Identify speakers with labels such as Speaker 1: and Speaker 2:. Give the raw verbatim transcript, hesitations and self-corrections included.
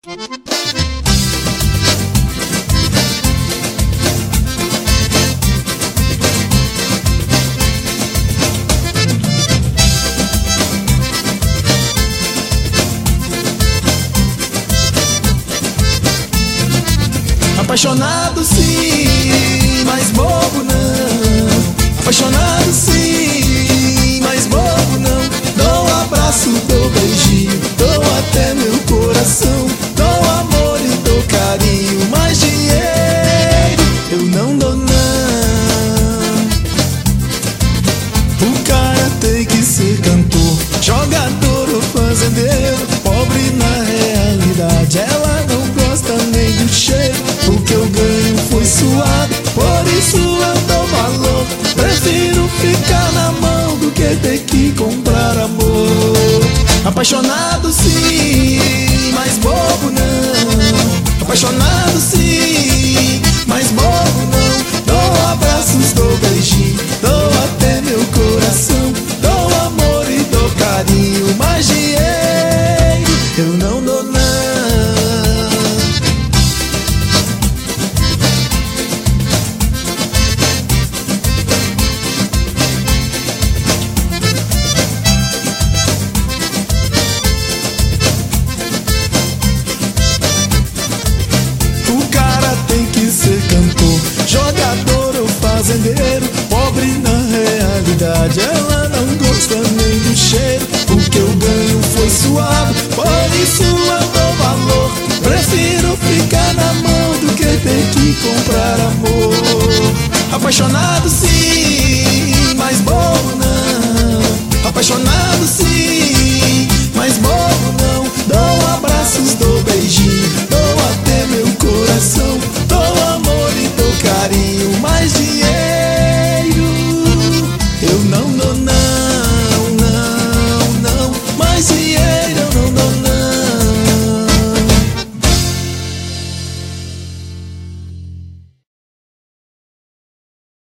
Speaker 1: Apaixonado sim, mas bobo não. Apaixonado sim, mas bobo não. Dou um abraço, dou beijinho, dou até meu coração. Dou amor e dou carinho, mas dinheiro eu não dou não. O cara tem que ser cantor, jogador ou fazendeiro. Pobre na realidade, ela não gosta nem do cheiro. O que eu ganho foi suado, por isso eu dou valor. Prefiro ficar na mão do que ter que comprar amor. Apaixonado sim, mas bobo não. Apaixonado sim, mas bobo não. Dou abraços, dou beijinho, dou até meu coração. Dou amor e dou carinho, mas dinheiro eu não dou não. Ser cantor, jogador ou fazendeiro. Pobre na realidade, ela não gosta nem do cheiro. O que eu ganho foi suado, por isso eu dou valor. Prefiro ficar na mão do que ter que comprar amor. Apaixonado sim, mas bobo não. Apaixonado sim,